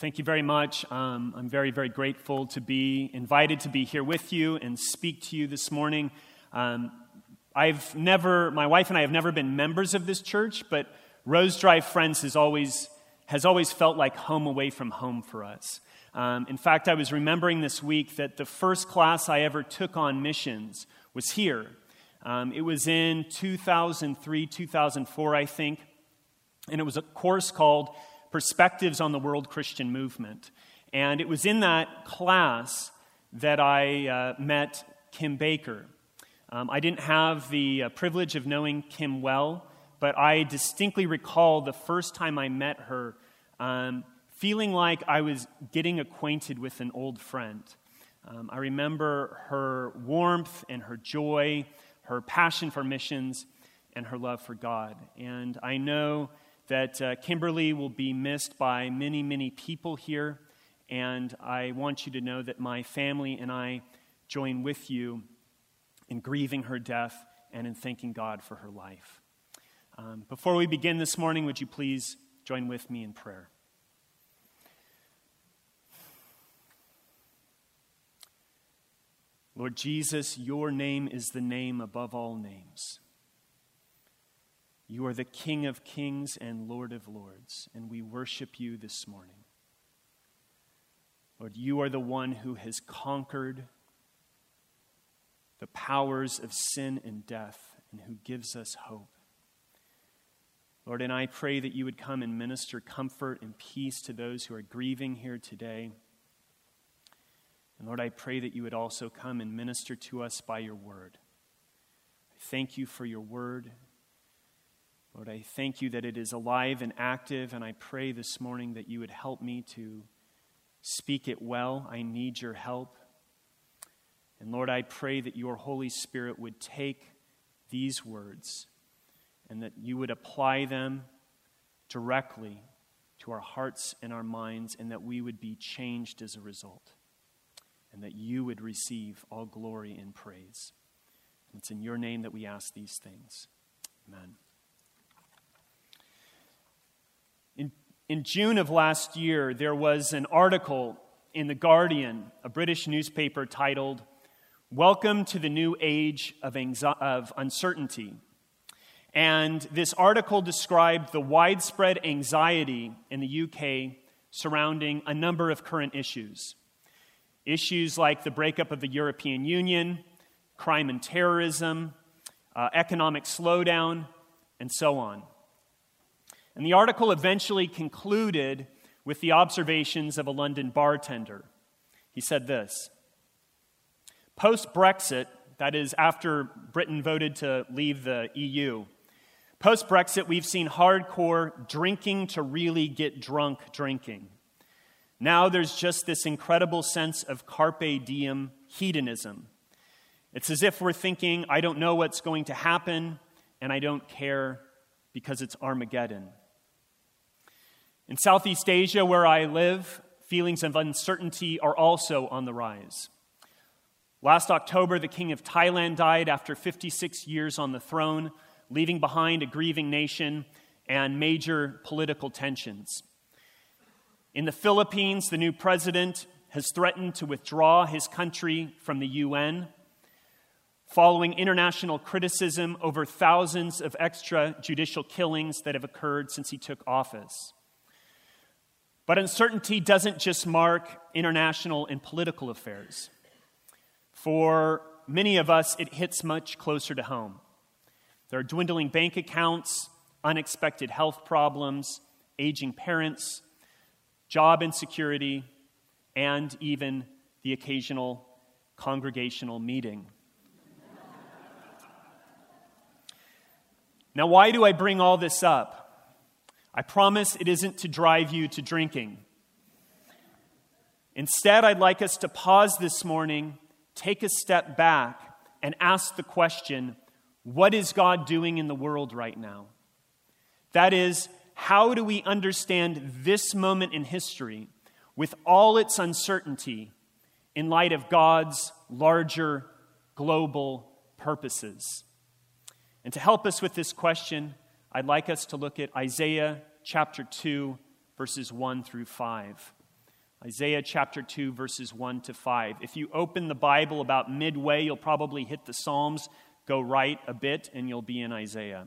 Thank you very much. I'm very, very grateful to be invited to be here with you and speak to you this morning. My wife and I have never been members of this church, but Rose Drive Friends has always felt like home away from home for us. In fact, I was remembering this week that the first class I ever took on missions was here. It was in 2003, 2004, I think, and it was a course called Perspectives on the World Christian Movement. And it was in that class that I met Kim Baker. I didn't have the privilege of knowing Kim well, but I distinctly recall the first time I met her feeling like I was getting acquainted with an old friend. I remember her warmth and her joy, her passion for missions, and her love for God. And I know that Kimberly will be missed by many, many people here, and I want you to know that my family and I join with you in grieving her death and in thanking God for her life. Before we begin this morning, would you please join with me in prayer? Lord Jesus, your name is the name above all names. You are the King of kings and Lord of lords, and we worship you this morning. Lord, you are the one who has conquered the powers of sin and death and who gives us hope. Lord, and I pray that you would come and minister comfort and peace to those who are grieving here today. And Lord, I pray that you would also come and minister to us by your word. I thank you for your word. Lord, I thank you that it is alive and active, and I pray this morning that you would help me to speak it well. I need your help. And Lord, I pray that your Holy Spirit would take these words and that you would apply them directly to our hearts and our minds, and that we would be changed as a result, and that you would receive all glory and praise. And it's in your name that we ask these things. Amen. In June of last year, there was an article in The Guardian, a British newspaper, titled, "Welcome to the New Age of Uncertainty." And this article described the widespread anxiety in the UK surrounding a number of current issues. Issues like the breakup of the European Union, crime and terrorism, economic slowdown, and so on. And the article eventually concluded with the observations of a London bartender. He said this: post-Brexit, that is after Britain voted to leave the EU, post-Brexit we've seen hardcore drinking to really get drunk drinking. Now there's just this incredible sense of carpe diem hedonism. It's as if we're thinking, I don't know what's going to happen, and I don't care because it's Armageddon. In Southeast Asia, where I live, feelings of uncertainty are also on the rise. Last October, the king of Thailand died after 56 years on the throne, leaving behind a grieving nation and major political tensions. In the Philippines, the new president has threatened to withdraw his country from the UN, following international criticism over thousands of extrajudicial killings that have occurred since he took office. But uncertainty doesn't just mark international and political affairs. For many of us, it hits much closer to home. There are dwindling bank accounts, unexpected health problems, aging parents, job insecurity, and even the occasional congregational meeting. Now, why do I bring all this up? I promise it isn't to drive you to drinking. Instead, I'd like us to pause this morning, take a step back, and ask the question, what is God doing in the world right now? That is, how do we understand this moment in history with all its uncertainty in light of God's larger global purposes? And to help us with this question, I'd like us to look at Isaiah chapter 2, verses 1 through 5. Isaiah chapter 2, verses 1 to 5. If you open the Bible about midway, you'll probably hit the Psalms, go right a bit, and you'll be in Isaiah.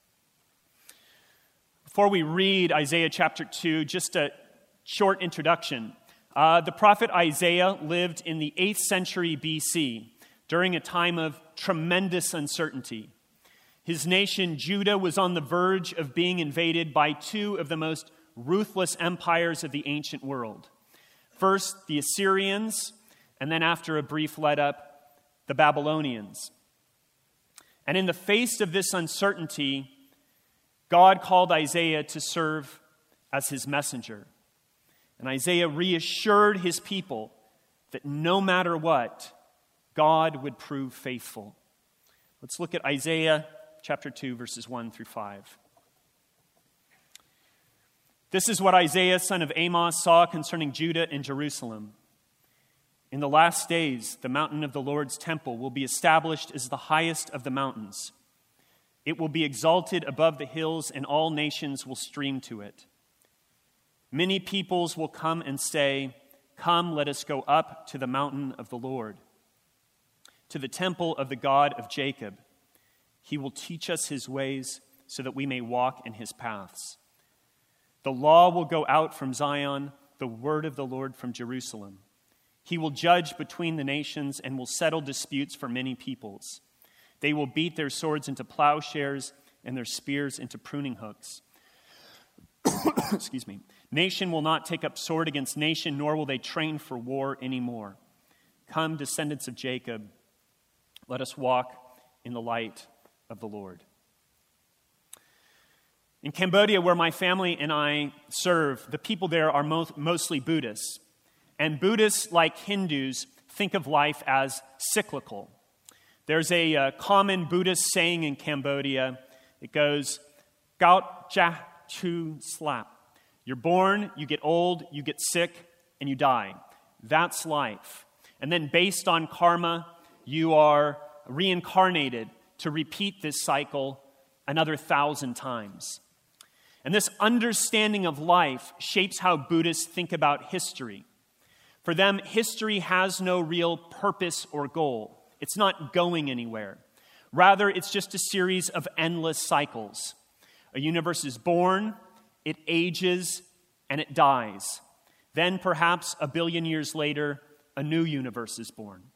Before we read Isaiah chapter 2, just a short introduction. The prophet Isaiah lived in the 8th century BC during a time of tremendous uncertainty. His nation, Judah, was on the verge of being invaded by two of the most ruthless empires of the ancient world. First, the Assyrians, and then after a brief let-up, the Babylonians. And in the face of this uncertainty, God called Isaiah to serve as his messenger. And Isaiah reassured his people that no matter what, God would prove faithful. Let's look at Isaiah chapter 2, verses 1 through 5. This is what Isaiah, son of Amos, saw concerning Judah and Jerusalem. In the last days, the mountain of the Lord's temple will be established as the highest of the mountains. It will be exalted above the hills, and all nations will stream to it. Many peoples will come and say, "Come, let us go up to the mountain of the Lord, to the temple of the God of Jacob. He will teach us his ways so that we may walk in his paths. The law will go out from Zion, the word of the Lord from Jerusalem. He will judge between the nations and will settle disputes for many peoples. They will beat their swords into plowshares and their spears into pruning hooks." Excuse me. "Nation will not take up sword against nation, nor will they train for war anymore. Come, descendants of Jacob, let us walk in the light of the Lord." In Cambodia, where my family and I serve, the people there are mostly Buddhists. And Buddhists, like Hindus, think of life as cyclical. There's a common Buddhist saying in Cambodia. It goes, "Gout cha chu slap." You're born, you get old, you get sick, and you die. That's life. And then based on karma, you are reincarnated to repeat this cycle another 1,000 times. And this understanding of life shapes how Buddhists think about history. For them, history has no real purpose or goal. It's not going anywhere. Rather, it's just a series of endless cycles. A universe is born, it ages, and it dies. Then, perhaps a billion years later, a new universe is born.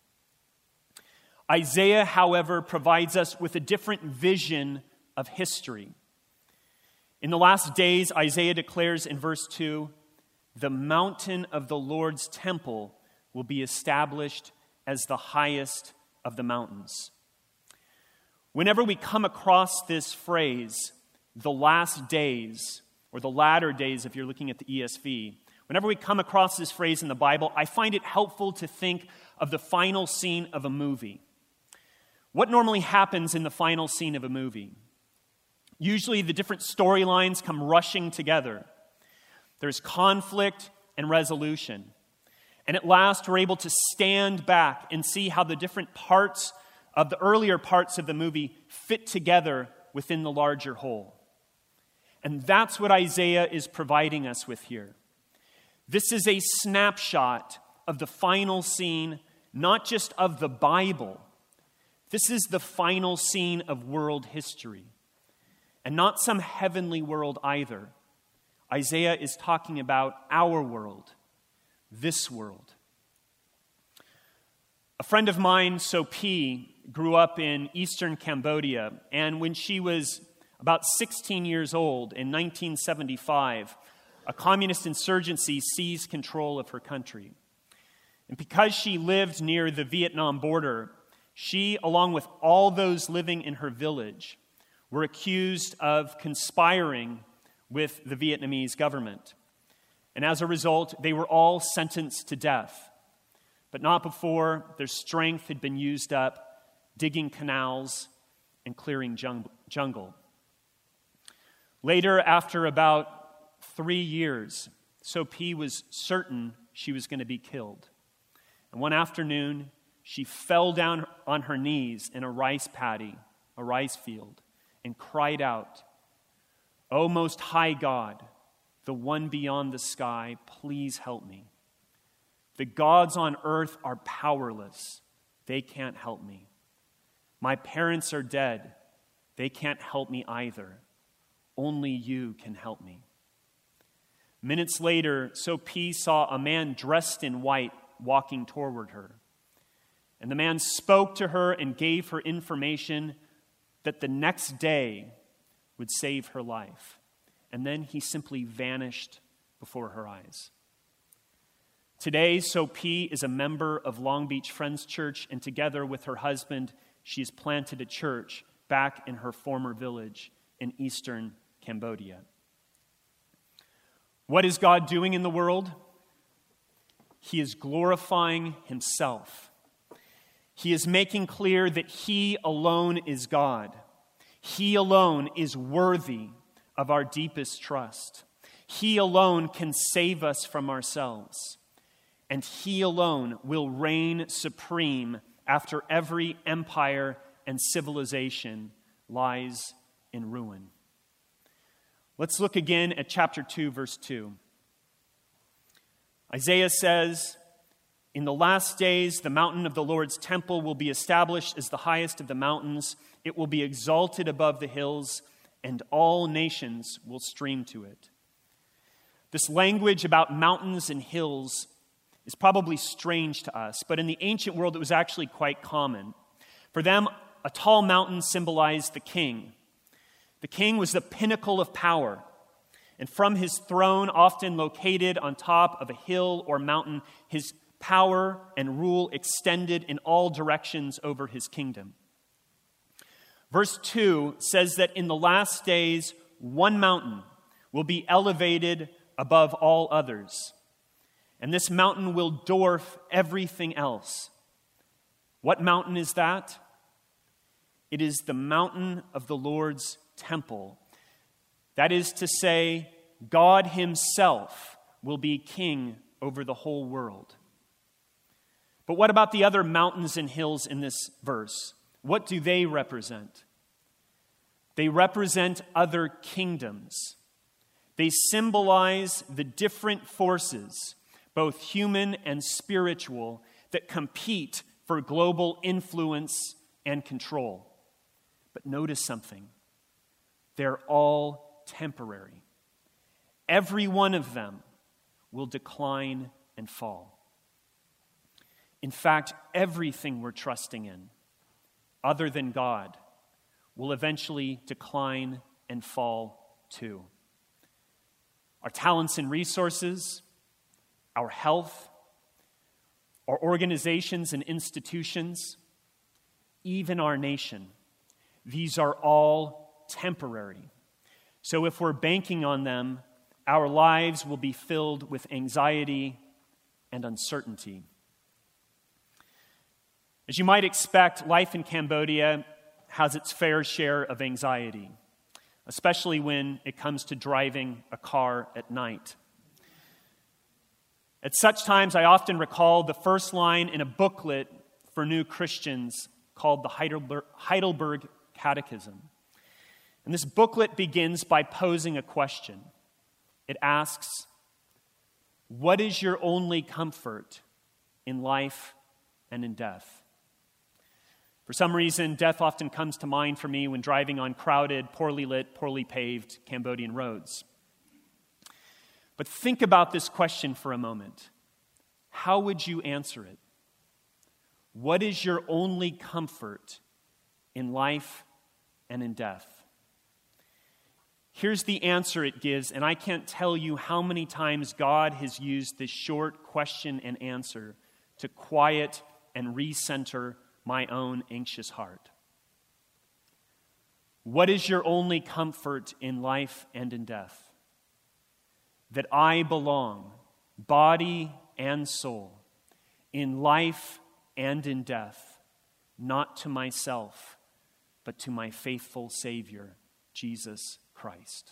Isaiah, however, provides us with a different vision of history. In the last days, Isaiah declares in verse 2, "The mountain of the Lord's temple will be established as the highest of the mountains." Whenever we come across this phrase, the last days, or the latter days if you're looking at the ESV, whenever we come across this phrase in the Bible, I find it helpful to think of the final scene of a movie. What normally happens in the final scene of a movie? Usually the different storylines come rushing together. There's conflict and resolution. And at last we're able to stand back and see how the different parts of the earlier parts of the movie fit together within the larger whole. And that's what Isaiah is providing us with here. This is a snapshot of the final scene, not just of the Bible. This is the final scene of world history. And not some heavenly world either. Isaiah is talking about our world, this world. A friend of mine, Sophie, grew up in eastern Cambodia, and when she was about 16 years old in 1975, a communist insurgency seized control of her country. And because she lived near the Vietnam border, she, along with all those living in her village, were accused of conspiring with the Vietnamese government. And as a result, they were all sentenced to death, but not before their strength had been used up digging canals and clearing jungle. Later, after about 3 years, Sophie was certain she was going to be killed. And one afternoon, she fell down on her knees in a rice paddy, a rice field, and cried out, "O Most High God, the one beyond the sky, please help me." The gods on earth are powerless. They can't help me. My parents are dead. They can't help me either. Only you can help me. Minutes later, Sophie saw a man dressed in white walking toward her. And the man spoke to her and gave her information that the next day would save her life. And then he simply vanished before her eyes. Today, Sophie is a member of Long Beach Friends Church, and together with her husband, she has planted a church back in her former village in eastern Cambodia. What is God doing in the world? He is glorifying himself. He is making clear that he alone is God. He alone is worthy of our deepest trust. He alone can save us from ourselves. And he alone will reign supreme after every empire and civilization lies in ruin. Let's look again at chapter 2, verse 2. Isaiah says, "In the last days, the mountain of the Lord's temple will be established as the highest of the mountains. It will be exalted above the hills, and all nations will stream to it." This language about mountains and hills is probably strange to us, but in the ancient world it was actually quite common. For them, a tall mountain symbolized the king. The king was the pinnacle of power, and from his throne, often located on top of a hill or mountain, his power and rule extended in all directions over his kingdom. Verse 2 says that in the last days, one mountain will be elevated above all others. And this mountain will dwarf everything else. What mountain is that? It is the mountain of the Lord's temple. That is to say, God himself will be king over the whole world. But what about the other mountains and hills in this verse? What do they represent? They represent other kingdoms. They symbolize the different forces, both human and spiritual, that compete for global influence and control. But notice something. They're all temporary. Every one of them will decline and fall. In fact, everything we're trusting in, other than God, will eventually decline and fall too. Our talents and resources, our health, our organizations and institutions, even our nation, these are all temporary. So if we're banking on them, our lives will be filled with anxiety and uncertainty. As you might expect, life in Cambodia has its fair share of anxiety, especially when it comes to driving a car at night. At such times, I often recall the first line in a booklet for new Christians called the Heidelberg Catechism. And this booklet begins by posing a question. It asks, "What is your only comfort in life and in death?" For some reason, death often comes to mind for me when driving on crowded, poorly lit, poorly paved Cambodian roads. But think about this question for a moment. How would you answer it? What is your only comfort in life and in death? Here's the answer it gives, and I can't tell you how many times God has used this short question and answer to quiet and recenter my own anxious heart. What is your only comfort in life and in death? That I belong, body and soul, in life and in death, not to myself, but to my faithful Savior, Jesus Christ.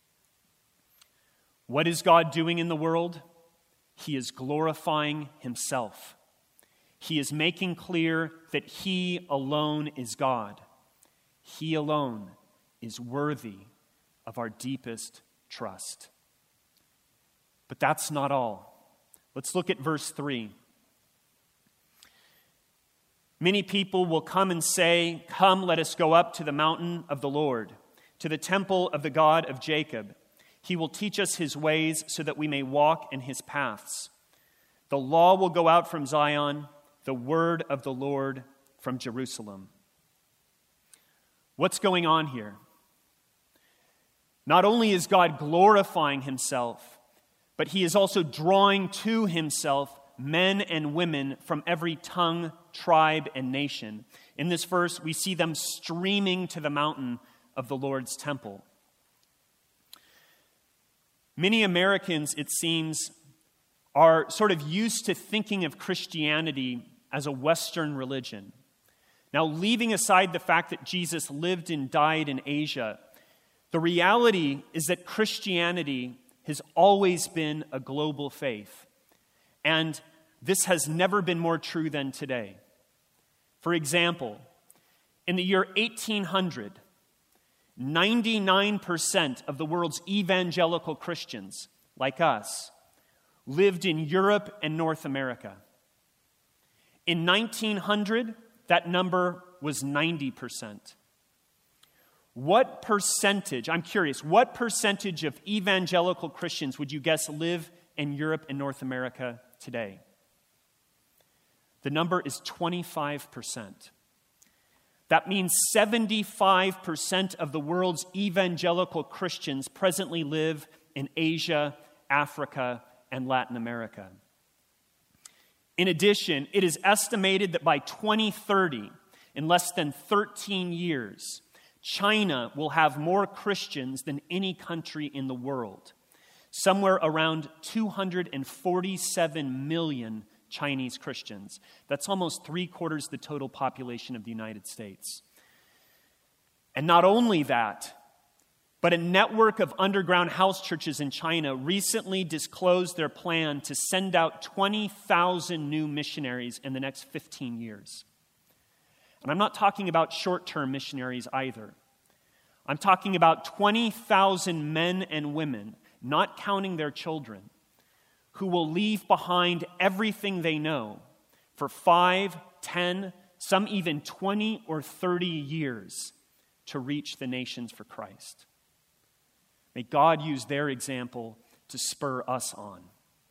What is God doing in the world? He is glorifying himself. He is making clear that he alone is God. He alone is worthy of our deepest trust. But that's not all. Let's look at verse 3. Many people will come and say, "Come, let us go up to the mountain of the Lord, to the temple of the God of Jacob. He will teach us his ways so that we may walk in his paths. The law will go out from Zion, the word of the Lord from Jerusalem." What's going on here? Not only is God glorifying himself, but he is also drawing to himself men and women from every tongue, tribe, and nation. In this verse, we see them streaming to the mountain of the Lord's temple. Many Americans, it seems, are sort of used to thinking of Christianity as a Western religion. Now, leaving aside the fact that Jesus lived and died in Asia, the reality is that Christianity has always been a global faith. And this has never been more true than today. For example, in the year 1800, 99% of the world's evangelical Christians, like us, lived in Europe and North America. In 1900, that number was 90%. What percentage, I'm curious, what percentage of evangelical Christians would you guess live in Europe and North America today? The number is 25%. That means 75% of the world's evangelical Christians presently live in Asia, Africa, and Latin America. In addition, it is estimated that by 2030, in less than 13 years, China will have more Christians than any country in the world. Somewhere around 247 million Chinese Christians. That's almost 3/4 the total population of the United States. And not only that, but a network of underground house churches in China recently disclosed their plan to send out 20,000 new missionaries in the next 15 years. And I'm not talking about short-term missionaries either. I'm talking about 20,000 men and women, not counting their children, who will leave behind everything they know for 5, 10, some even 20 or 30 years to reach the nations for Christ. May God use their example to spur us on.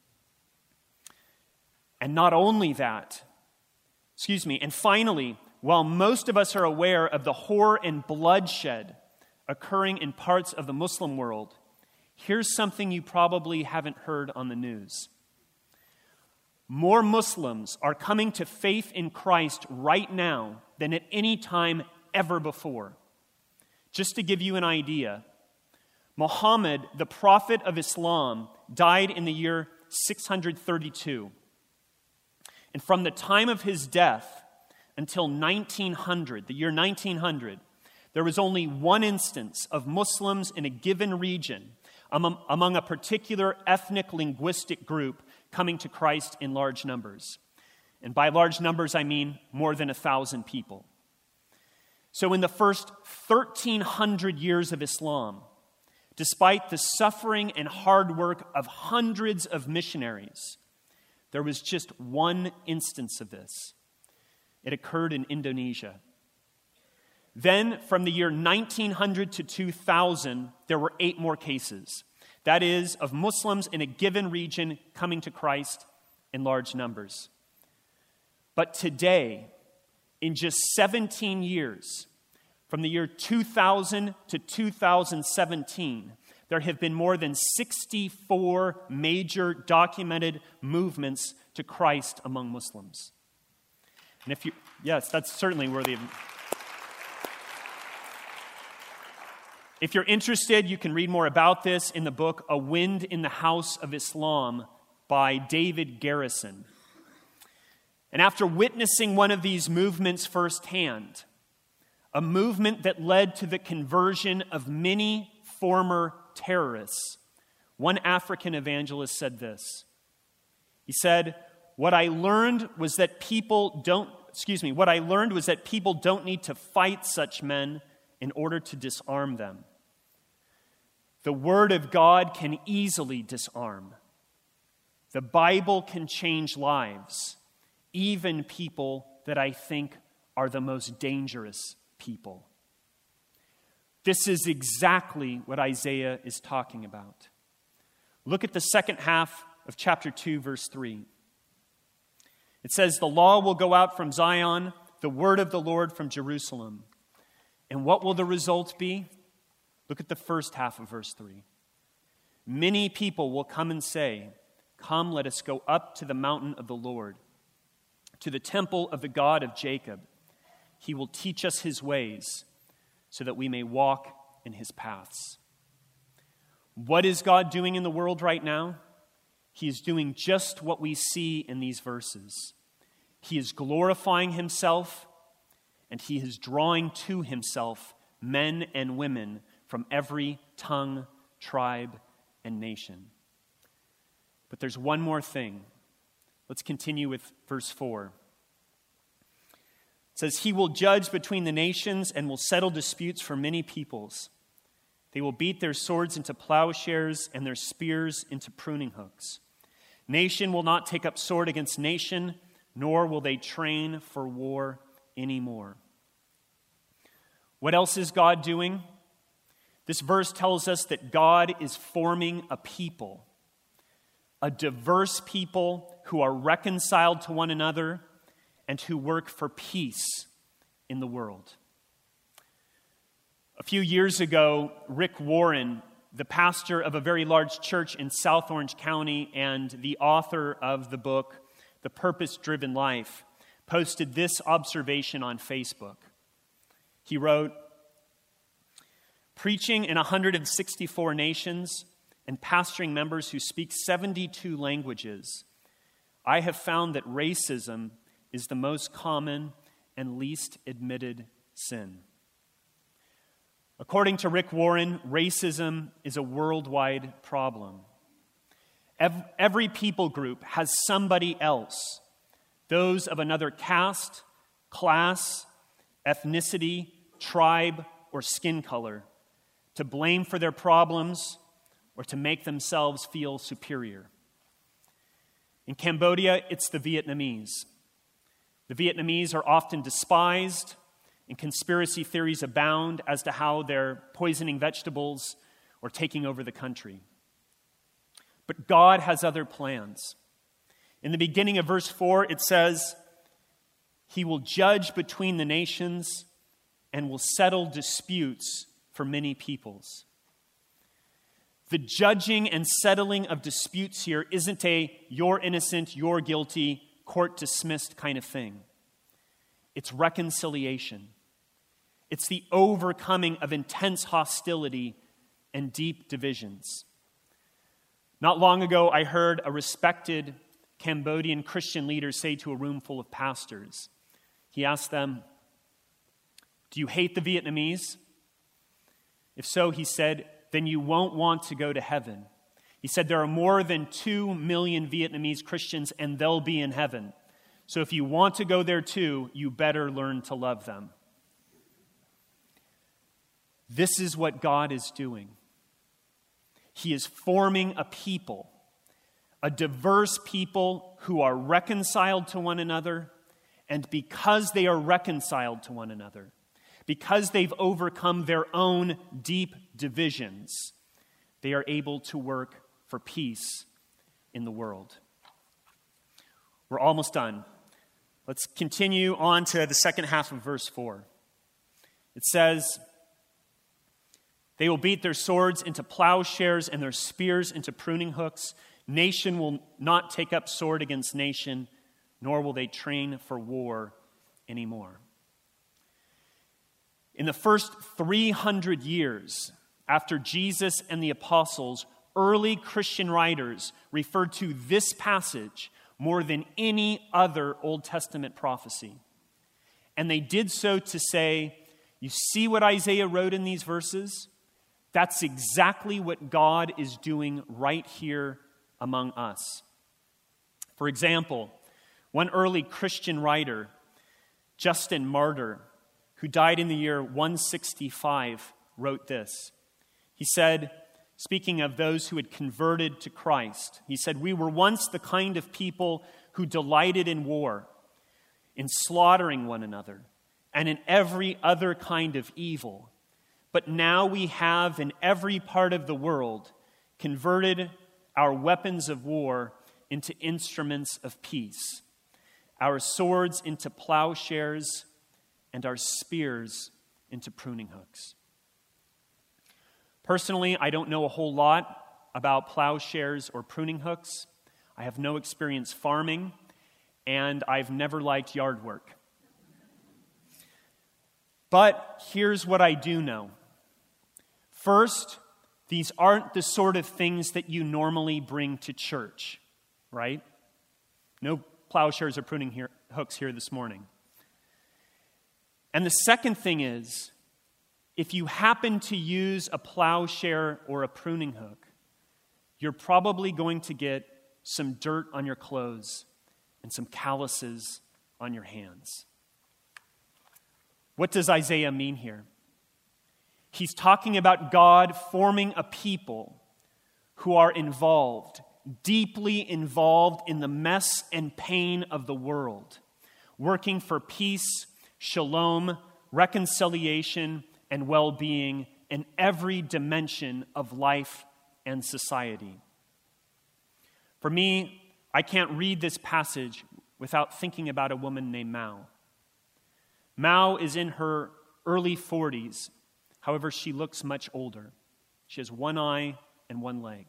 And not only that, and finally, while most of us are aware of the horror and bloodshed occurring in parts of the Muslim world, here's something you probably haven't heard on the news. More Muslims are coming to faith in Christ right now than at any time ever before. Just to give you an idea, Muhammad, the prophet of Islam, died in the year 632. And from the time of his death until 1900, the year 1900, there was only one instance of Muslims in a given region among a particular ethnic linguistic group coming to Christ in large numbers. And by large numbers, I mean more than 1,000 people. So in the first 1,300 years of Islam, despite the suffering and hard work of hundreds of missionaries, there was just one instance of this. It occurred in Indonesia. Then, from the year 1900 to 2000, there were 8 more cases. That is, of Muslims in a given region coming to Christ in large numbers. But today, in just 17 years, from the year 2000 to 2017, there have been more than 64 major documented movements to Christ among Muslims. And yes, that's certainly worthy of... If you're interested, you can read more about this in the book A Wind in the House of Islam by David Garrison. And after witnessing one of these movements firsthand, a movement that led to the conversion of many former terrorists, one African evangelist said this. He said, What I learned was that people don't need to fight such men in order to disarm them. The Word of God can easily disarm. The Bible can change lives, even people that I think are the most dangerous people. This is exactly what Isaiah is talking about. Look at the second half of chapter 2, verse 3. It says, "The law will go out from Zion, the word of the Lord from Jerusalem." And what will the result be? Look at the first half of verse 3. "Many people will come and say, 'Come, let us go up to the mountain of the Lord, to the temple of the God of Jacob. He will teach us his ways, so that we may walk in his paths.'" What is God doing in the world right now? He is doing just what we see in these verses. He is glorifying himself, and he is drawing to himself men and women from every tongue, tribe, and nation. But there's one more thing. Let's continue with verse 4. It says, "He will judge between the nations and will settle disputes for many peoples. They will beat their swords into plowshares and their spears into pruning hooks. Nation will not take up sword against nation, nor will they train for war anymore." What else is God doing? This verse tells us that God is forming a people, a diverse people who are reconciled to one another and who work for peace in the world. A few years ago, Rick Warren, the pastor of a very large church in South Orange County and the author of the book, The Purpose-Driven Life, posted this observation on Facebook. He wrote, "Preaching in 164 nations and pastoring members who speak 72 languages, I have found that racism is the most common and least admitted sin." According to Rick Warren, racism is a worldwide problem. Every people group has somebody else, those of another caste, class, ethnicity, tribe, or skin color, to blame for their problems or to make themselves feel superior. In Cambodia, it's the Vietnamese. The Vietnamese are often despised, and conspiracy theories abound as to how they're poisoning vegetables or taking over the country. But God has other plans. In the beginning of verse 4, it says, "He will judge between the nations and will settle disputes for many peoples." The judging and settling of disputes here isn't a "you're innocent, you're guilty, court dismissed" kind of thing. It's reconciliation. It's the overcoming of intense hostility and deep divisions. Not long ago, I heard a respected Cambodian Christian leader say to a room full of pastors, he asked them, "Do you hate the Vietnamese? If so," he said, "then you won't want to go to heaven." He said, "There are more than 2 million Vietnamese Christians, and they'll be in heaven. So if you want to go there too, you better learn to love them." This is what God is doing. He is forming a people, a diverse people who are reconciled to one another, and because they are reconciled to one another, because they've overcome their own deep divisions, they are able to work for peace in the world. We're almost done. Let's continue on to the second half of verse 4. It says, "They will beat their swords into plowshares and their spears into pruning hooks. Nation will not take up sword against nation, nor will they train for war anymore." In the first 300 years after Jesus and the apostles, early Christian writers referred to this passage more than any other Old Testament prophecy. And they did so to say, you see what Isaiah wrote in these verses? That's exactly what God is doing right here among us. For example, one early Christian writer, Justin Martyr, who died in the year 165, wrote this. He said, speaking of those who had converted to Christ. He said, "We were once the kind of people who delighted in war, in slaughtering one another, and in every other kind of evil. But now we have in every part of the world converted our weapons of war into instruments of peace, our swords into plowshares, and our spears into pruning hooks." Personally, I don't know a whole lot about plowshares or pruning hooks. I have no experience farming, and I've never liked yard work. But here's what I do know. First, these aren't the sort of things that you normally bring to church, right? No plowshares or pruning hooks here this morning. And the second thing is, if you happen to use a plowshare or a pruning hook, you're probably going to get some dirt on your clothes and some calluses on your hands. What does Isaiah mean here? He's talking about God forming a people who are involved, deeply involved in the mess and pain of the world, working for peace, shalom, reconciliation, and well-being in every dimension of life and society. For me, I can't read this passage without thinking about a woman named Mao. Mao is in her early 40s. However, she looks much older. She has one eye and one leg.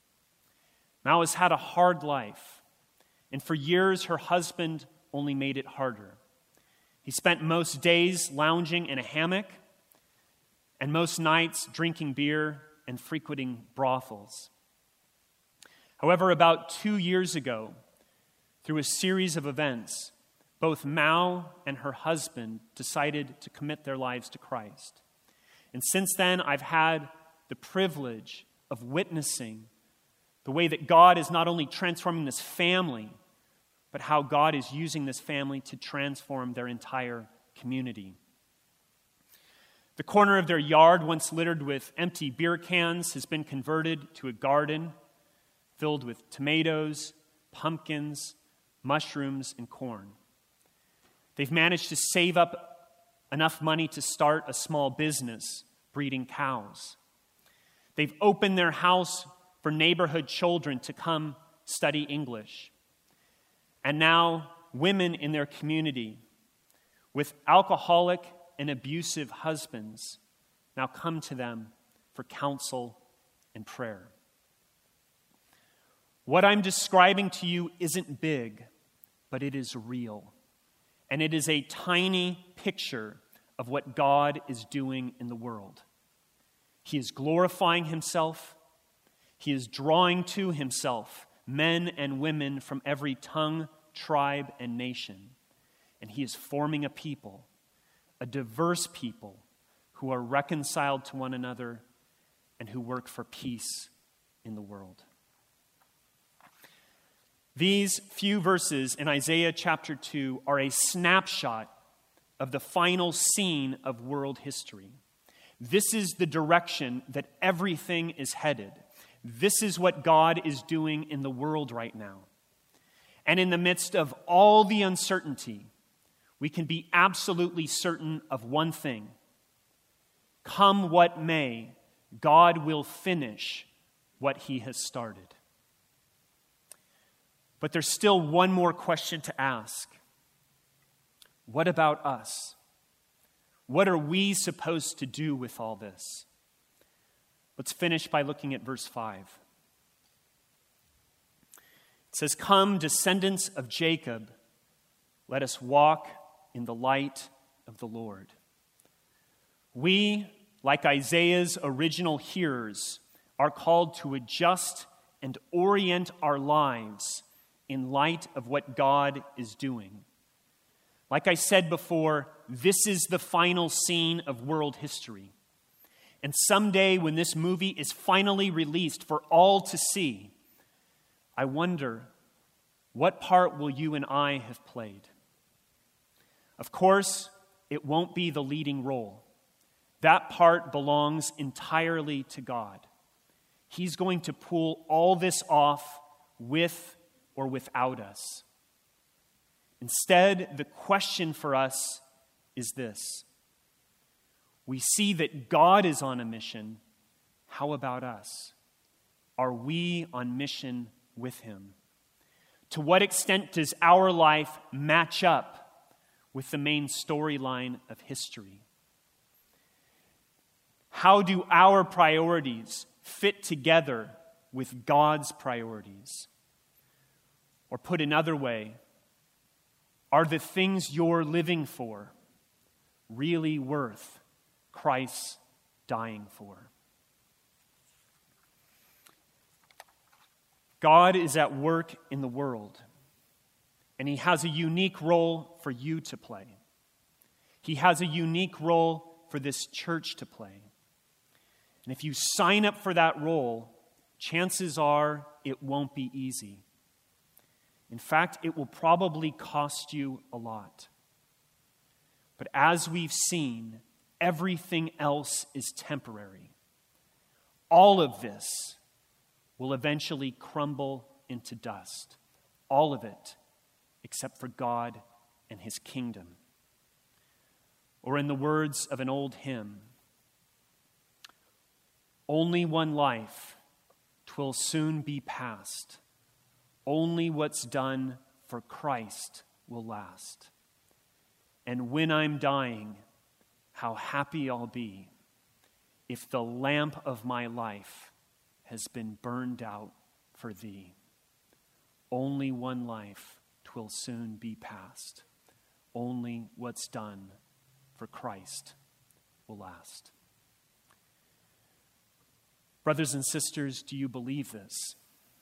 Mao has had a hard life, and for years her husband only made it harder. He spent most days lounging in a hammock and most nights drinking beer and frequenting brothels. However, about 2 years ago, through a series of events, both Mao and her husband decided to commit their lives to Christ. And since then, I've had the privilege of witnessing the way that God is not only transforming this family, but how God is using this family to transform their entire community. The corner of their yard, once littered with empty beer cans, has been converted to a garden filled with tomatoes, pumpkins, mushrooms, and corn. They've managed to save up enough money to start a small business breeding cows. They've opened their house for neighborhood children to come study English. And now women in their community with alcoholic and abusive husbands now come to them for counsel and prayer. What I'm describing to you isn't big, but it is real. And it is a tiny picture of what God is doing in the world. He is glorifying himself. He is drawing to himself men and women from every tongue, tribe, and nation. And he is forming a people, a diverse people who are reconciled to one another and who work for peace in the world. These few verses in Isaiah chapter 2 are a snapshot of the final scene of world history. This is the direction that everything is headed. This is what God is doing in the world right now. And in the midst of all the uncertainty, we can be absolutely certain of one thing. Come what may, God will finish what he has started. But there's still one more question to ask. What about us? What are we supposed to do with all this? Let's finish by looking at verse 5. It says, "Come, descendants of Jacob, let us walk in the light of the Lord." We, like Isaiah's original hearers, are called to adjust and orient our lives in light of what God is doing. Like I said before, this is the final scene of world history. And someday when this movie is finally released for all to see, I wonder, what part will you and I have played? Of course, it won't be the leading role. That part belongs entirely to God. He's going to pull all this off with or without us. Instead, the question for us is this. We see that God is on a mission. How about us? Are we on mission with him? To what extent does our life match up with the main storyline of history? How do our priorities fit together with God's priorities? Or put another way, are the things you're living for really worth Christ dying for? God is at work in the world, and he has a unique role for you to play. He has a unique role for this church to play. And if you sign up for that role, chances are it won't be easy. In fact, it will probably cost you a lot. But as we've seen, everything else is temporary. All of this will eventually crumble into dust. All of it, except for God and his kingdom. Or in the words of an old hymn, only one life, 'twill soon be past. Only what's done for Christ will last. And when I'm dying, how happy I'll be if the lamp of my life has been burned out for thee. Only one life, 'twill soon be past. Only what's done for Christ will last. Brothers and sisters, do you believe this?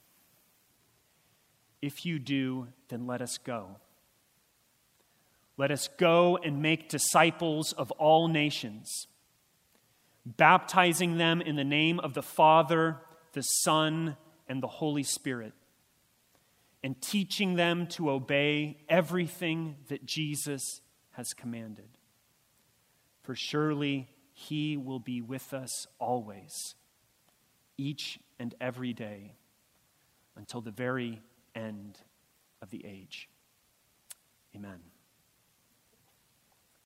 If you do, then let us go. Let us go and make disciples of all nations, baptizing them in the name of the Father, the Son, and the Holy Spirit, and teaching them to obey everything that Jesus has commanded. For surely he will be with us always, each and every day, until the very end of the age. Amen.